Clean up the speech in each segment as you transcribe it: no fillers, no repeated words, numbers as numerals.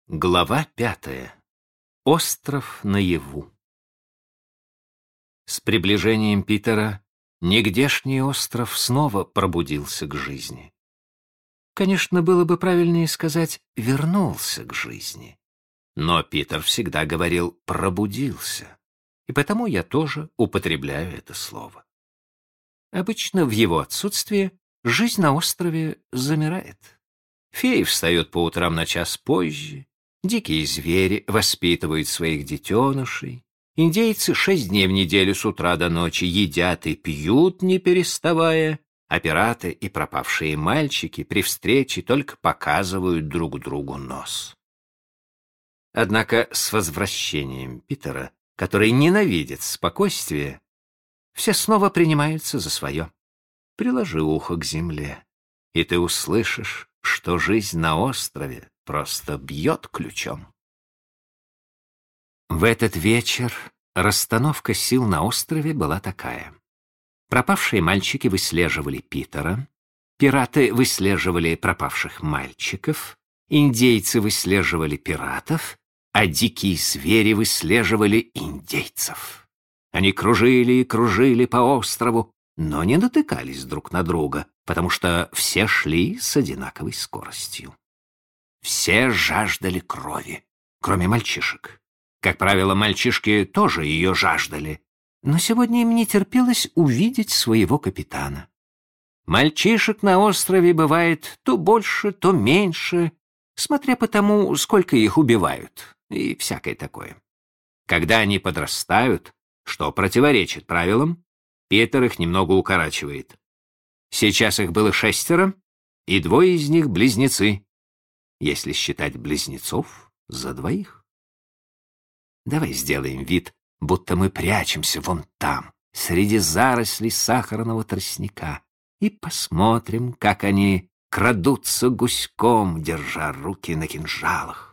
Глава 5. Остров наяву. С приближением Питера нигдешний остров снова пробудился к жизни. Конечно, было бы правильнее сказать «вернулся к жизни». Но Питер всегда говорил «пробудился», и потому я тоже употребляю это слово. Обычно в его отсутствие жизнь на острове замирает. Феи встают по утрам на час позже, дикие звери воспитывают своих детенышей, индейцы 6 дней в неделю с утра до ночи едят и пьют, не переставая, а пираты и пропавшие мальчики при встрече только показывают друг другу нос. Однако с возвращением Питера, который ненавидит спокойствие, все снова принимаются за свое. Приложи ухо к земле, и ты услышишь, что жизнь на острове просто бьет ключом. В этот вечер расстановка сил на острове была такая. Пропавшие мальчики выслеживали Питера, пираты выслеживали пропавших мальчиков, индейцы выслеживали пиратов, а дикие звери выслеживали индейцев. Они кружили и кружили по острову, но не натыкались друг на друга, потому что все шли с одинаковой скоростью. Все жаждали крови, кроме мальчишек. Как правило, мальчишки тоже ее жаждали, но сегодня им не терпелось увидеть своего капитана. Мальчишек на острове бывает то больше, то меньше, смотря по тому, сколько их убивают, и всякое такое. Когда они подрастают, что противоречит правилам, Питер их немного укорачивает. Сейчас их было 6, и 2 из них близнецы, если считать близнецов за 2. Давай сделаем вид, будто мы прячемся вон там, среди зарослей сахарного тростника, и посмотрим, как они крадутся гуськом, держа руки на кинжалах.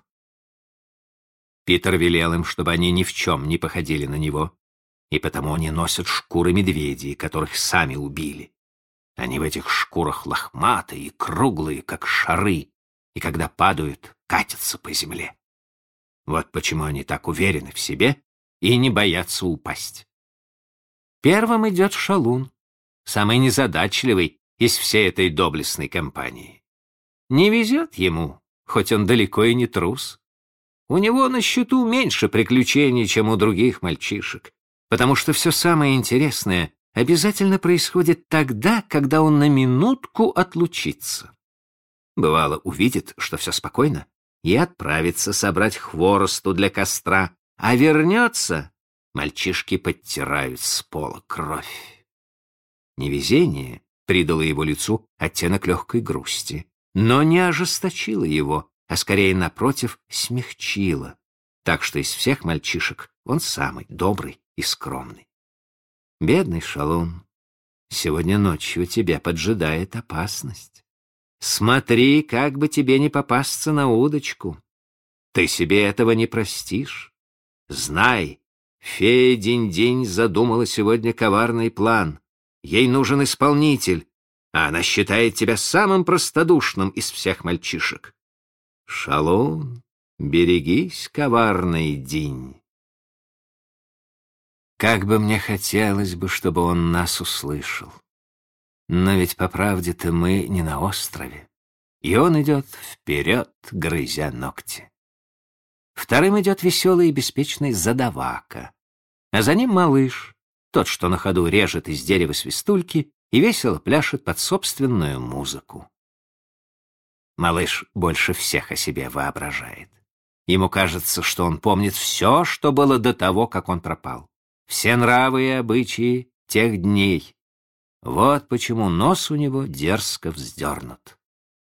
Питер велел им, чтобы они ни в чем не походили на него, и потому они носят шкуры медведей, которых сами убили. Они в этих шкурах лохматые и круглые, как шары, и когда падают, катятся по земле. Вот почему они так уверены в себе и не боятся упасть. Первым идет Шалун, самый незадачливый из всей этой доблестной компании. Не везет ему, хоть он далеко и не трус. У него на счету меньше приключений, чем у других мальчишек, потому что все самое интересное обязательно происходит тогда, когда он на минутку отлучится. Бывало, увидит, что все спокойно, и отправится собрать хворосту для костра, а вернется, мальчишки подтирают с пола кровь. Невезение придало его лицу оттенок легкой грусти, но не ожесточило его, а скорее, напротив, смягчило, так что из всех мальчишек он самый добрый и скромный. Бедный Шалун, сегодня ночью тебя поджидает опасность. Смотри, как бы тебе не попасться на удочку. Ты себе этого не простишь. Знай, фея Динь-Динь задумала сегодня коварный план. Ей нужен исполнитель, а она считает тебя самым простодушным из всех мальчишек. Шалун, берегись, коварный Динь. Как бы мне хотелось бы, чтобы он нас услышал. Но ведь по правде-то мы не на острове, и он идет вперед, грызя ногти. Вторым идет веселый и беспечный задавака, а за ним малыш, тот, что на ходу режет из дерева свистульки и весело пляшет под собственную музыку. Малыш больше всех о себе воображает. Ему кажется, что он помнит все, что было до того, как он пропал. Все нравы и обычаи тех дней. Вот почему нос у него дерзко вздернут.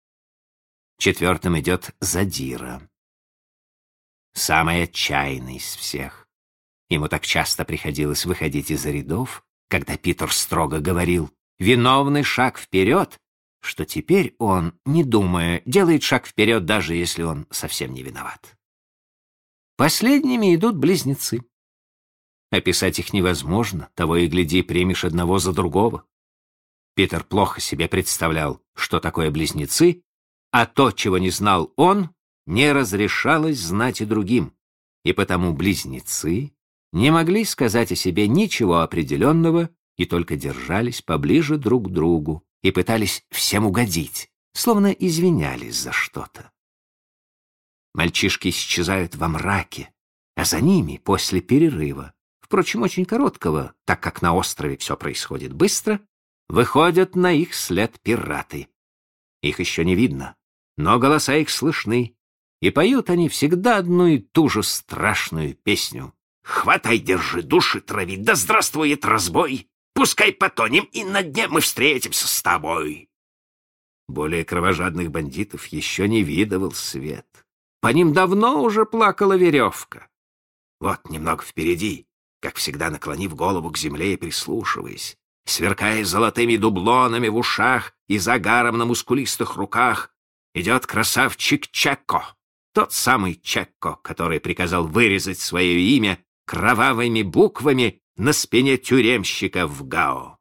4 идет Задира. Самый отчаянный из всех. Ему так часто приходилось выходить из рядов, когда Питер строго говорил «виновный шаг вперед», что теперь он, не думая, делает шаг вперед, даже если он совсем не виноват. Последними идут близнецы. Описать их невозможно, того и гляди, примешь одного за другого. Питер плохо себе представлял, что такое близнецы, а то, чего не знал он, не разрешалось знать и другим, и потому близнецы не могли сказать о себе ничего определенного и только держались поближе друг к другу и пытались всем угодить, словно извинялись за что-то. Мальчишки исчезают во мраке, а за ними, после перерыва, впрочем, очень короткого, так как на острове все происходит быстро, выходят на их след пираты. Их еще не видно, но голоса их слышны, и поют они всегда одну и ту же страшную песню. «Хватай, держи, души трави, да здравствует разбой! Пускай потонем, и на дне мы встретимся с тобой!» Более кровожадных бандитов еще не видывал свет. По ним давно уже плакала веревка. Вот немного впереди, как всегда наклонив голову к земле и прислушиваясь, сверкая золотыми дублонами в ушах и загаром на мускулистых руках, идет красавчик Чекко, тот самый Чекко, который приказал вырезать свое имя кровавыми буквами на спине тюремщика в Гао.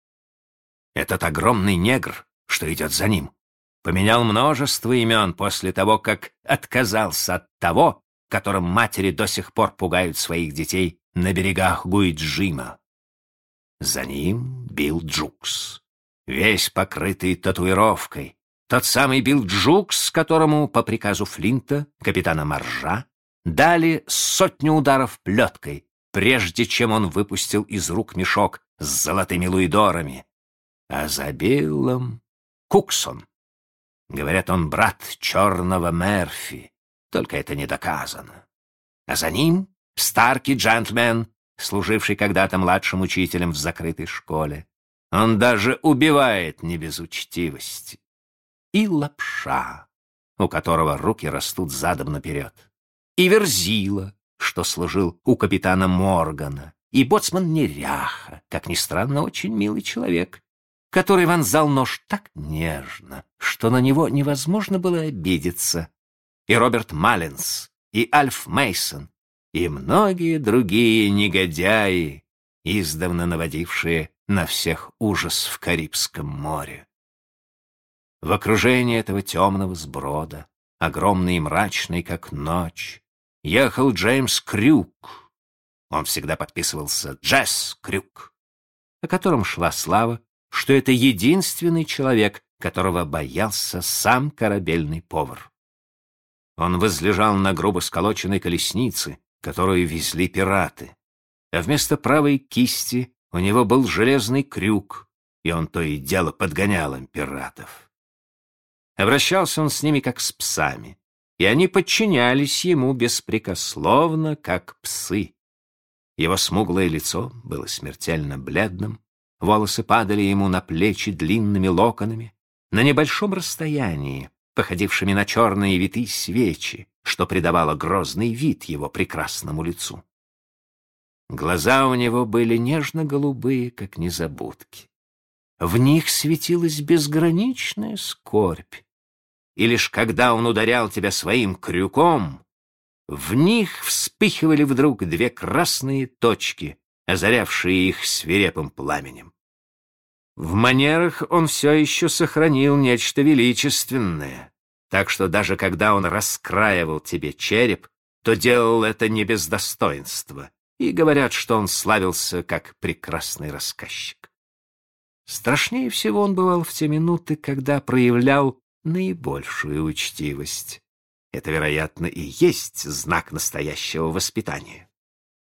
Этот огромный негр, что идет за ним, поменял множество имен после того, как отказался от того, которым матери до сих пор пугают своих детей на берегах Гуиджима. За ним Билл Джукс, весь покрытый татуировкой, тот самый Билл Джукс, которому по приказу Флинта, капитана Маржа, дали 100 ударов плеткой, прежде чем он выпустил из рук мешок с золотыми луидорами. А за Биллом Куксон. Говорят, он брат черного Мерфи, только это не доказано. А за ним Старки джентльмен, служивший когда-то младшим учителем в закрытой школе. Он даже убивает не без учтивости. И Лапша, у которого руки растут задом наперед. И Верзила, что служил у капитана Моргана. И боцман Неряха, как ни странно, очень милый человек, который вонзал нож так нежно, что на него невозможно было обидеться. И Роберт Маллинс, и Альф Мейсон, и многие другие негодяи, издавна наводившие на всех ужас в Карибском море. В окружении этого темного сброда, огромный и мрачный, как ночь, ехал Джеймс Крюк. Он всегда подписывался «Джесс Крюк», о котором шла слава, что это единственный человек, которого боялся сам корабельный повар. Он возлежал на грубо сколоченной колеснице, которую везли пираты, а вместо правой кисти у него был железный крюк, и он то и дело подгонял им пиратов. Обращался он с ними как с псами, и они подчинялись ему беспрекословно, как псы. Его смуглое лицо было смертельно бледным, волосы падали ему на плечи длинными локонами, на небольшом расстоянии, походившими на черные витые свечи, что придавало грозный вид его прекрасному лицу. Глаза у него были нежно-голубые, как незабудки. В них светилась безграничная скорбь, и лишь когда он ударял тебя своим крюком, в них вспыхивали вдруг две красные точки, озарявшие их свирепым пламенем. В манерах он все еще сохранил нечто величественное, так что даже когда он раскраивал тебе череп, то делал это не без достоинства, и говорят, что он славился как прекрасный рассказчик. Страшнее всего он бывал в те минуты, когда проявлял наибольшую учтивость. Это, вероятно, и есть знак настоящего воспитания.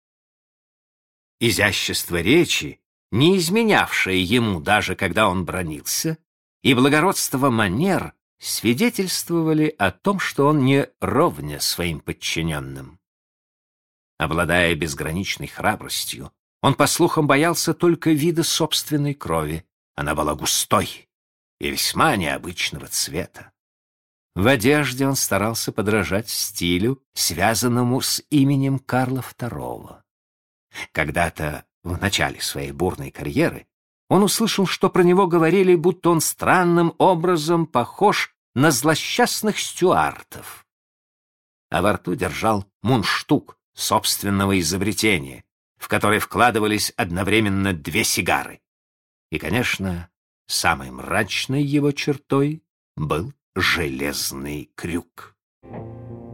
Изящество речи, не изменявшее ему даже когда он бранился, и благородство манер свидетельствовали о том, что он не ровня своим подчиненным. Обладая безграничной храбростью, он, по слухам, боялся только вида собственной крови. Она была густой и весьма необычного цвета. В одежде он старался подражать стилю, связанному с именем Карла II. Когда-то, в начале своей бурной карьеры, он услышал, что про него говорили, будто он странным образом похож на злосчастных стюартов. А во рту держал мундштук собственного изобретения, в который вкладывались одновременно 2 сигары. И, конечно, самой мрачной его чертой был железный крюк.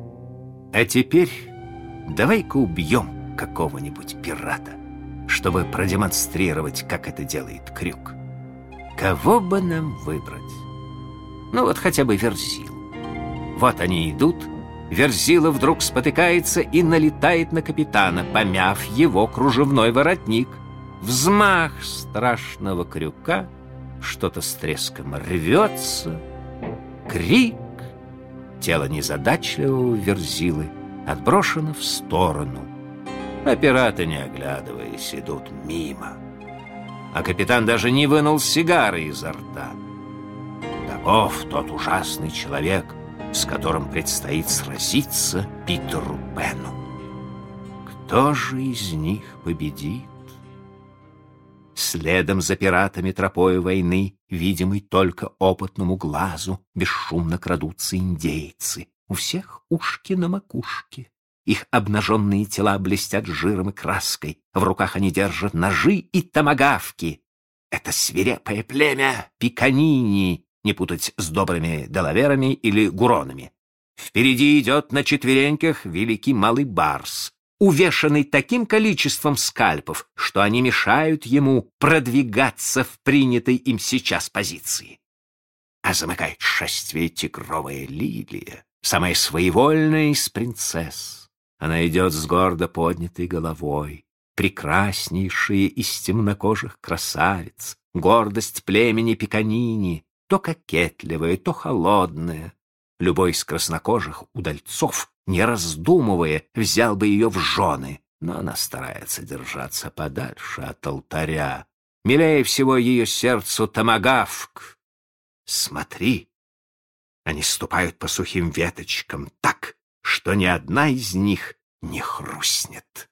А теперь давай-ка убьем какого-нибудь пирата, чтобы продемонстрировать, как это делает Крюк. Кого бы нам выбрать? Ну вот хотя бы Верзилу. Вот они идут. Верзила вдруг спотыкается и налетает на капитана, помяв его кружевной воротник. Взмах страшного крюка, что-то с треском рвется, крик. Тело незадачливого Верзилы отброшено в сторону, а пираты, не оглядываясь, идут мимо. А капитан даже не вынул сигары изо рта. Таков тот ужасный человек, с которым предстоит сразиться Питеру Пену. Кто же из них победит? Следом за пиратами тропою войны, видимый только опытному глазу, бесшумно крадутся индейцы. У всех ушки на макушке. Их обнаженные тела блестят жиром и краской. В руках они держат ножи и томагавки. Это свирепое племя Пиканини, не путать с добрыми делаверами или гуронами. Впереди идет на четвереньках великий малый барс, увешанный таким количеством скальпов, что они мешают ему продвигаться в принятой им сейчас позиции. А замыкает шествие тигровая лилия, самая своевольная из принцесс. Она идет с гордо поднятой головой, прекраснейшая из темнокожих красавиц, гордость племени Пиканини, то кокетливая, то холодная. Любой из краснокожих удальцов, не раздумывая, взял бы ее в жены, но она старается держаться подальше от алтаря. Милее всего ее сердцу томагавк. Смотри, они ступают по сухим веточкам так, что ни одна из них не хрустнет.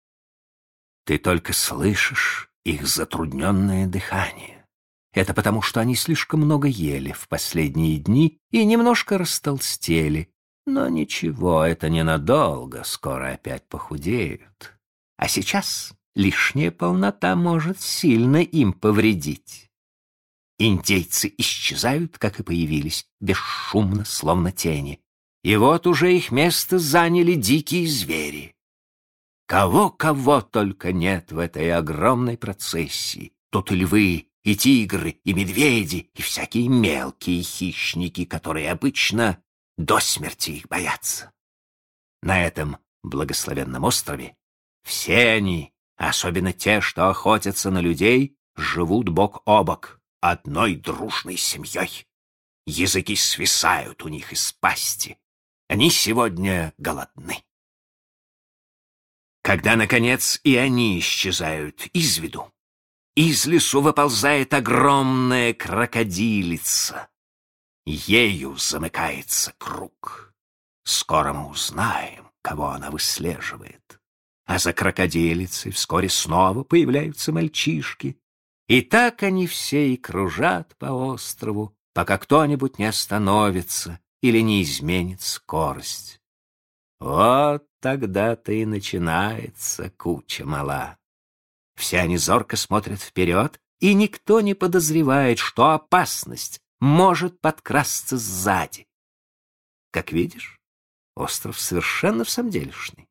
Ты только слышишь их затрудненное дыхание. Это потому, что они слишком много ели в последние дни и немножко растолстели. Но ничего, это ненадолго, скоро опять похудеют. А сейчас лишняя полнота может сильно им повредить. Индейцы исчезают, как и появились, бесшумно, словно тени. И вот уже их место заняли дикие звери. Кого только нет в этой огромной процессии. Тут и львы, и тигры, и медведи, и всякие мелкие хищники, которые обычно до смерти их боятся. На этом благословенном острове все они, особенно те, что охотятся на людей, живут бок о бок, одной дружной семьей. Языки свисают у них из пасти. Они сегодня голодны. Когда, наконец, и они исчезают из виду, из лесу выползает огромная крокодилица. Ею замыкается круг. Скоро мы узнаем, кого она выслеживает. А за крокодилицей вскоре снова появляются мальчишки. И так они все и кружат по острову, пока кто-нибудь не остановится или не изменит скорость. Вот тогда-то и начинается куча мала. Все они зорко смотрят вперед, и никто не подозревает, что опасность может подкрасться сзади. Как видишь, остров совершенно всамделишный.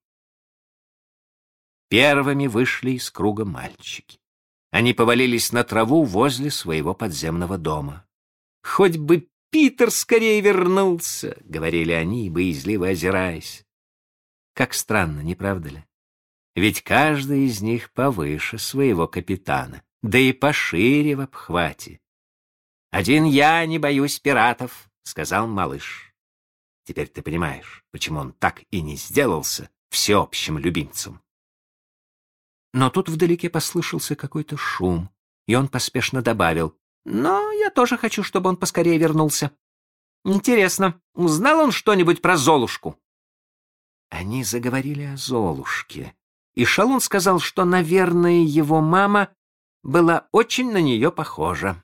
Первыми вышли из круга мальчики. Они повалились на траву возле своего подземного дома. «Хоть бы Питер скорее вернулся!» — говорили они, боязливо озираясь. Как странно, не правда ли? Ведь каждый из них повыше своего капитана, да и пошире в обхвате. «Один я не боюсь пиратов», — сказал малыш. Теперь ты понимаешь, почему он так и не сделался всеобщим любимцем. Но тут вдалеке послышался какой-то шум, и он поспешно добавил: «Но я тоже хочу, чтобы он поскорее вернулся. Интересно, узнал он что-нибудь про Золушку?» Они заговорили о Золушке, и Шалун сказал, что, наверное, его мама была очень на нее похожа.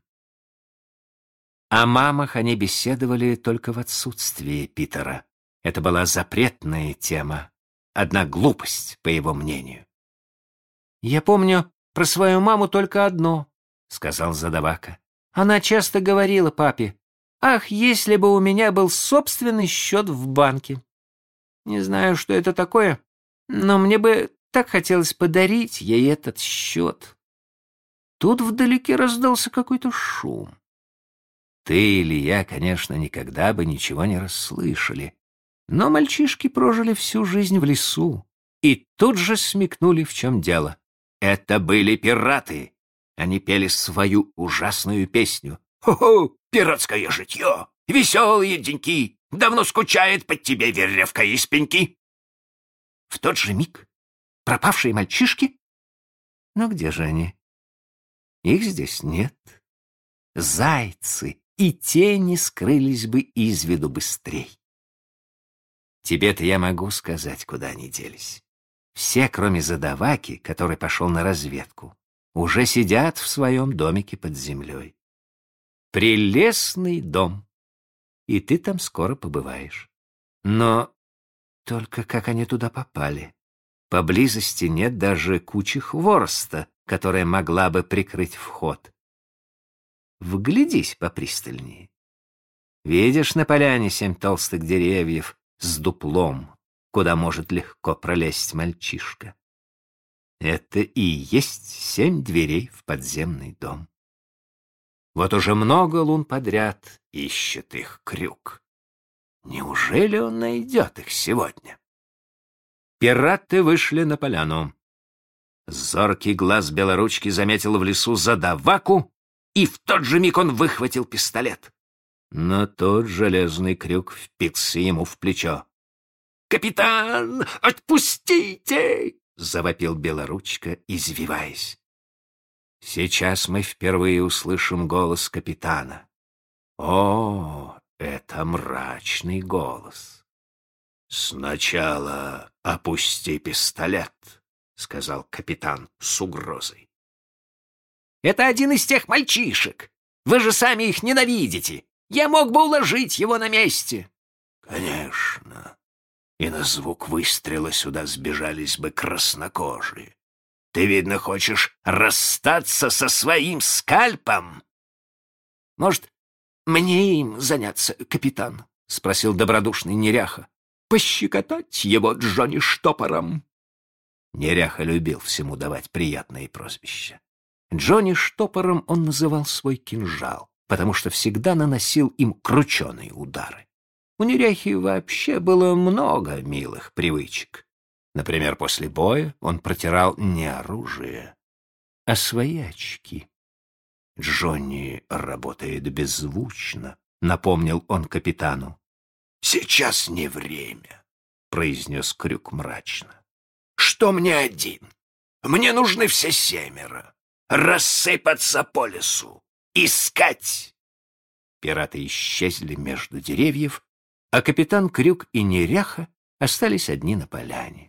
О мамах они беседовали только в отсутствии Питера. Это была запретная тема, одна глупость, по его мнению. «Я помню про свою маму только одно», — сказал Задавака. «Она часто говорила папе: 'Ах, если бы у меня был собственный счет в банке!'» Не знаю, что это такое, но мне бы так хотелось подарить ей этот счет. Тут вдалеке раздался какой-то шум. Ты или я, конечно, никогда бы ничего не расслышали, но мальчишки прожили всю жизнь в лесу и тут же смекнули, в чем дело. Это были пираты. Они пели свою ужасную песню. «Хо-хо, пиратское житье! Веселые деньки! Давно скучает под тебе веревка из пеньки!» В тот же миг пропавшие мальчишки... Но где же они? Их здесь нет. Зайцы и тени скрылись бы из виду быстрей. Тебе-то я могу сказать, куда они делись. Все, кроме задаваки, который пошел на разведку, уже сидят в своем домике под землей. Прелестный дом, и ты там скоро побываешь. Но только как они туда попали? Поблизости нет даже кучи хвороста, которая могла бы прикрыть вход. Вглядись попристальнее. Видишь на поляне 7 толстых деревьев с дуплом, куда может легко пролезть мальчишка? Это и есть 7 дверей в подземный дом. Вот уже много лун подряд ищет их Крюк. Неужели он найдет их сегодня? Пираты вышли на поляну. Зоркий глаз Белоручки заметил в лесу задаваку, и в тот же миг он выхватил пистолет. Но тот железный Крюк впился ему в плечо. «Капитан, отпустите!» — завопил Белоручка, извиваясь. Сейчас мы впервые услышим голос капитана. О, это мрачный голос. «Сначала опусти пистолет», — сказал капитан с угрозой. «Это один из тех мальчишек. Вы же сами их ненавидите. Я мог бы уложить его на месте». «Конечно. И на звук выстрела сюда сбежались бы краснокожие. Ты, видно, хочешь расстаться со своим скальпом?» «Может, мне им заняться, капитан?» — спросил добродушный неряха. «Пощекотать его Джонни Штопором?» Неряха любил всему давать приятные прозвища. Джонни Штопором он называл свой кинжал, потому что всегда наносил им крученые удары. У неряхи вообще было много милых привычек. Например, после боя он протирал не оружие, а свои очки. «Джонни работает беззвучно», — напомнил он капитану. «Сейчас не время», — произнес Крюк мрачно. «Что мне один? Мне нужны все 7. Рассыпаться по лесу, искать». Пираты исчезли между деревьев, а капитан Крюк и неряха остались одни на поляне.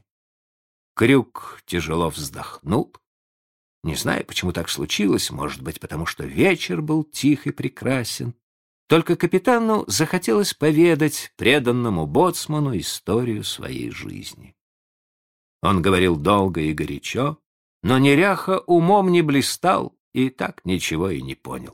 Крюк тяжело вздохнул. Не знаю, почему так случилось, может быть, потому что вечер был тих и прекрасен. Только капитану захотелось поведать преданному боцману историю своей жизни. Он говорил долго и горячо, но неряха умом не блистал и так ничего и не понял.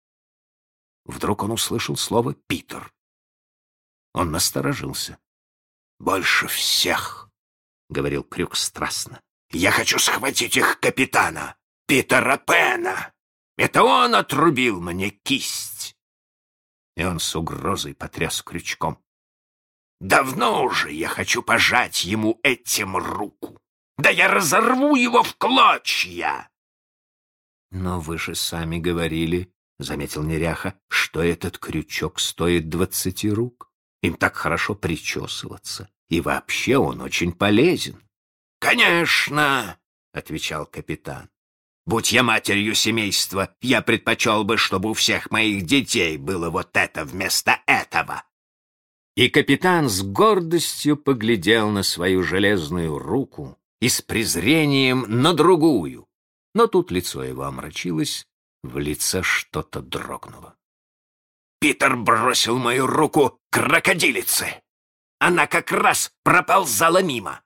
Вдруг он услышал слово «Питер». Он насторожился. «Больше всех», — говорил Крюк страстно, — «я хочу схватить их капитана, Питера Пэна. Это он отрубил мне кисть». И он с угрозой потряс крючком. «Давно уже я хочу пожать ему этим руку. Да я разорву его в клочья!» «Но вы же сами говорили, — заметил неряха, — что этот крючок стоит 20 рук. Им так хорошо причесываться, и вообще он очень полезен». «Конечно, — отвечал капитан. Будь я матерью семейства, я предпочел бы, чтобы у всех моих детей было вот это вместо этого». И капитан с гордостью поглядел на свою железную руку и с презрением на другую. Но тут лицо его омрачилось, в лице что-то дрогнуло. «Питер бросил мою руку крокодилице. Она как раз проползала мимо».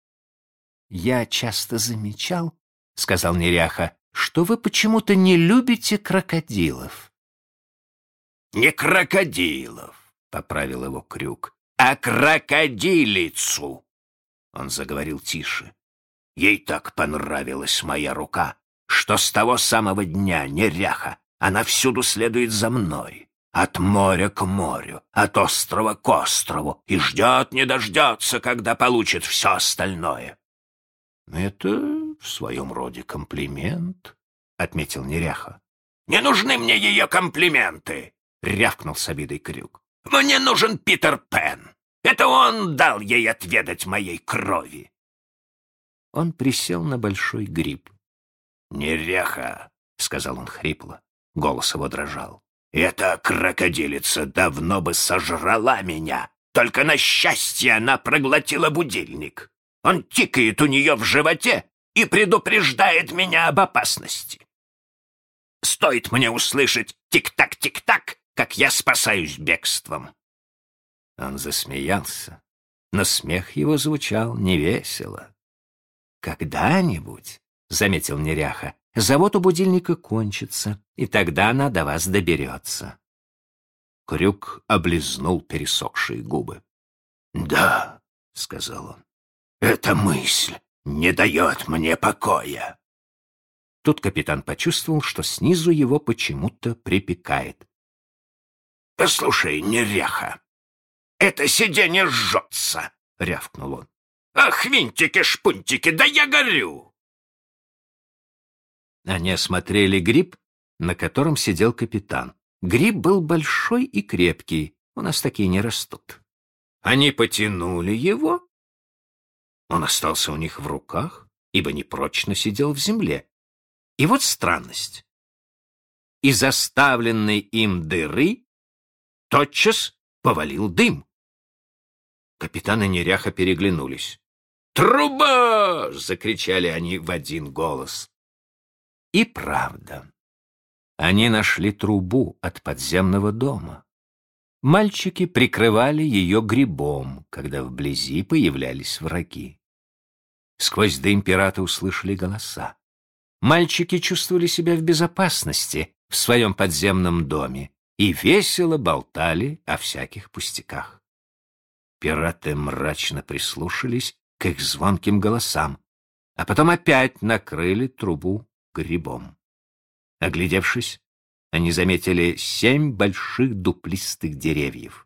«Я часто замечал, — сказал неряха, — что вы почему-то не любите крокодилов». «Не крокодилов, — поправил его Крюк, — а крокодилицу. Он заговорил тише. Ей так понравилась моя рука, что с того самого дня, неряха, она всюду следует за мной. От моря к морю, от острова к острову, и ждет не дождется, когда получит все остальное. Это в своем роде комплимент, — отметил неряха. Не нужны мне ее комплименты, — рявкнул с обидой Крюк. Мне нужен Питер Пен. Это он дал ей отведать моей крови. Он присел на большой гриб. «Неряха», — сказал он хрипло, голос его дрожал. «Эта крокодилица давно бы сожрала меня, только на счастье она проглотила будильник. Он тикает у нее в животе и предупреждает меня об опасности. Стоит мне услышать тик-так, тик-так, как я спасаюсь бегством». Он засмеялся, но смех его звучал невесело. «Когда-нибудь, — заметил неряха, — завод у будильника кончится, и тогда она до вас доберется». Крюк облизнул пересохшие губы. «Да, — сказал он, — эта мысль не дает мне покоя». Тут капитан почувствовал, что снизу его почему-то припекает. «Послушай, неряха, это сиденье жжется!» — рявкнул он. «Ах, винтики-шпунтики, да я горю!» Они осмотрели гриб, на котором сидел капитан. Гриб был большой и крепкий, у нас такие не растут. Они потянули его. Он остался у них в руках, ибо непрочно сидел в земле. И вот странность. Из оставленной им дыры тотчас повалил дым. Капитан и неряха переглянулись. «Труба!» — закричали они в один голос. И правда, они нашли трубу от подземного дома. Мальчики прикрывали ее грибом, когда вблизи появлялись враги. Сквозь дым пираты услышали голоса. Мальчики чувствовали себя в безопасности в своем подземном доме и весело болтали о всяких пустяках. Пираты мрачно прислушались к их звонким голосам, а потом опять накрыли трубу грибом. Оглядевшись, они заметили 7 больших дуплистых деревьев.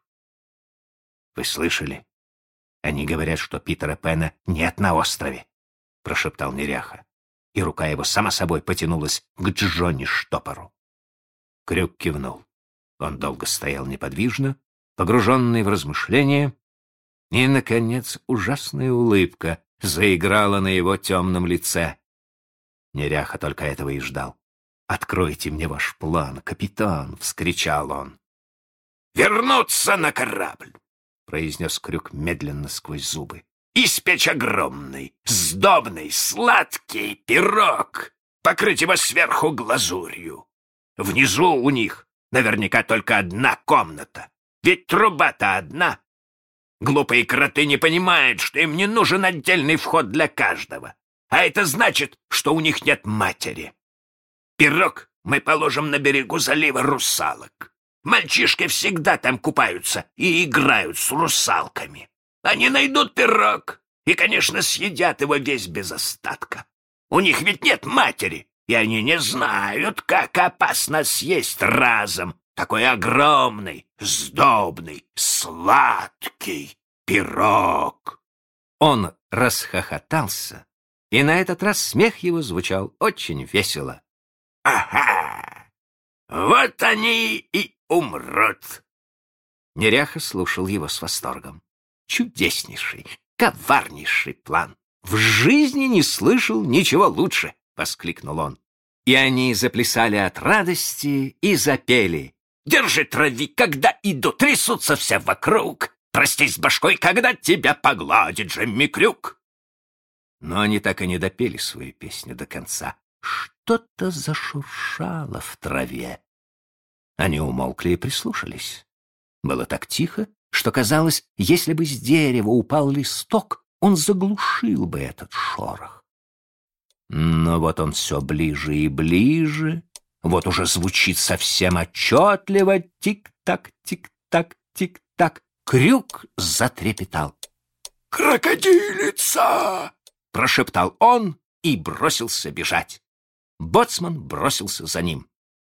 — Вы слышали? Они говорят, что Питера Пена нет на острове, — прошептал неряха, и рука его сама собой потянулась к Джонни-штопору. Крюк кивнул. Он долго стоял неподвижно, погруженный в размышления, и, наконец, ужасная улыбка заиграла на его темном лице. Неряха только этого и ждал. «Откройте мне ваш план, капитан!» — вскричал он. «Вернуться на корабль!» — произнес Крюк медленно сквозь зубы. «Испечь огромный, сдобный, сладкий пирог, покрыть его сверху глазурью. Внизу у них наверняка только одна комната, ведь труба-то одна. Глупые кроты не понимают, что им не нужен отдельный вход для каждого, а это значит, что у них нет матери. Пирог мы положим на берегу залива русалок. Мальчишки всегда там купаются и играют с русалками. Они найдут пирог и, конечно, съедят его весь без остатка. У них ведь нет матери, и они не знают, как опасно съесть разом такой огромный, сдобный, сладкий пирог». Он расхохотался, и на этот раз смех его звучал очень весело. «Ага! Вот они и умрут!» Неряха слушал его с восторгом. «Чудеснейший, коварнейший план! В жизни не слышал ничего лучше!» — воскликнул он. И они заплясали от радости и запели. «Держи, трави, когда иду, трясутся все вокруг. Простись с башкой, когда тебя погладит Джемми Крюк». Но они так и не допели свою песню до конца. Что-то зашуршало в траве. Они умолкли и прислушались. Было так тихо, что казалось, если бы с дерева упал листок, он заглушил бы этот шорох. Но вот он все ближе и ближе, вот уже звучит совсем отчетливо: тик-так, тик-так, тик-так. Крюк затрепетал. «Крокодилица!» — прошептал он и бросился бежать. Боцман бросился за ним.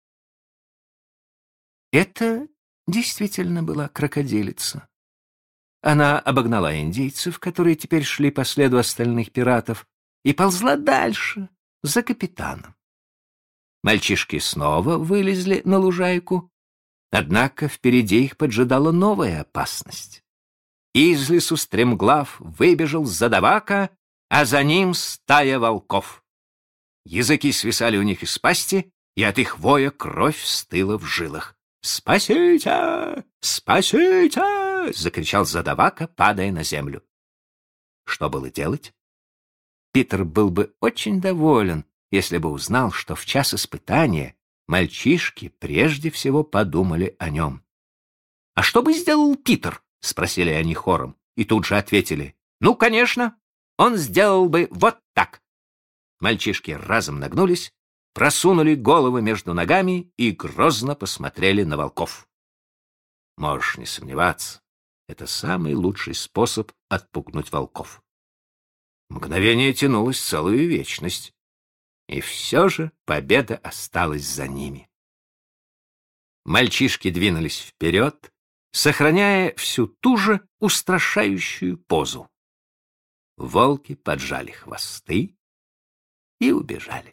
Это действительно была крокодилица. Она обогнала индейцев, которые теперь шли по следу остальных пиратов, и ползла дальше, за капитаном. Мальчишки снова вылезли на лужайку, однако впереди их поджидала новая опасность. Из лесу стремглав выбежал задавака, а за ним стая волков. Языки свисали у них из пасти, и от их воя кровь стыла в жилах. «Спасите! Спасите!» — закричал задавака, падая на землю. Что было делать? Питер был бы очень доволен, если бы узнал, что в час испытания мальчишки прежде всего подумали о нем. «А что бы сделал Питер?» — спросили они хором, и тут же ответили: «Ну, конечно, он сделал бы вот так». Мальчишки разом нагнулись, просунули головы между ногами и грозно посмотрели на волков. Можешь не сомневаться, это самый лучший способ отпугнуть волков. Мгновение тянулось целую вечность, и все же победа осталась за ними. Мальчишки двинулись вперед, сохраняя всю ту же устрашающую позу. Волки поджали хвосты и убежали.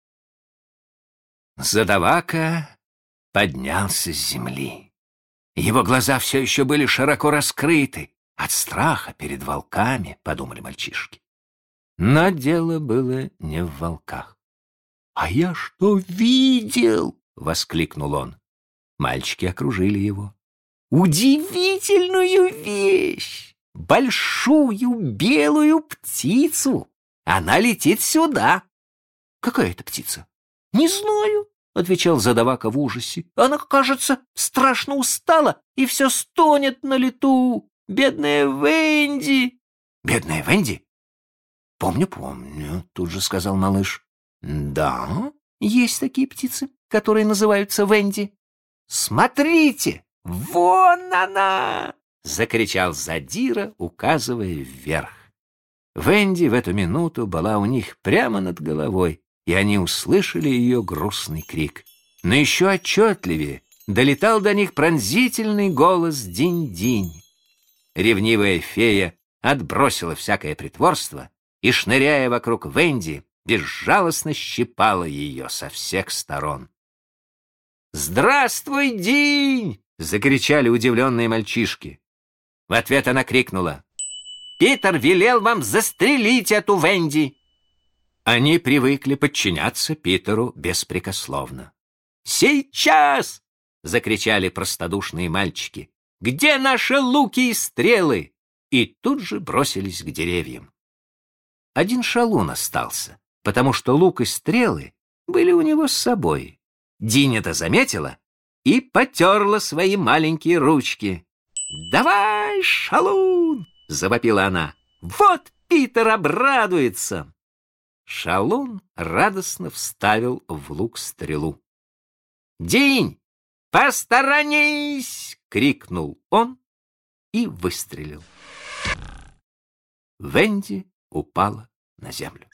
Задавака поднялся с земли. Его глаза все еще были широко раскрыты. От страха перед волками, подумали мальчишки. Но дело было не в волках. «А я что видел?» — воскликнул он. Мальчики окружили его. «Удивительную вещь! Большую белую птицу! Она летит сюда!» «Какая это птица?» «Не знаю», — отвечал задавака в ужасе. «Она, кажется, страшно устала и все стонет на лету. Бедная Венди!» «Бедная Венди?» «Помню», — тут же сказал малыш. «Да, есть такие птицы, которые называются Венди. Смотрите, вон она!» — закричал задира, указывая вверх. Венди в эту минуту была у них прямо над головой, и они услышали ее грустный крик. Но еще отчетливее долетал до них пронзительный голос «Динь-динь». Ревнивая фея отбросила всякое притворство и, шныряя вокруг Венди, безжалостно щипала ее со всех сторон. «Здравствуй, Динь!» — закричали удивленные мальчишки. В ответ она крикнула: «Питер велел вам застрелить эту Венди!» Они привыкли подчиняться Питеру беспрекословно. «Сейчас!» — закричали простодушные мальчики. «Где наши луки и стрелы?» И тут же бросились к деревьям. Один шалун остался, потому что лук и стрелы были у него с собой. Динь это заметила и потерла свои маленькие ручки. «Давай, шалун!» — завопила она. «Вот Питер обрадуется!» Шалун радостно вставил в лук стрелу. «Динь, посторонись!» — крикнул он и выстрелил. Венди упала на землю.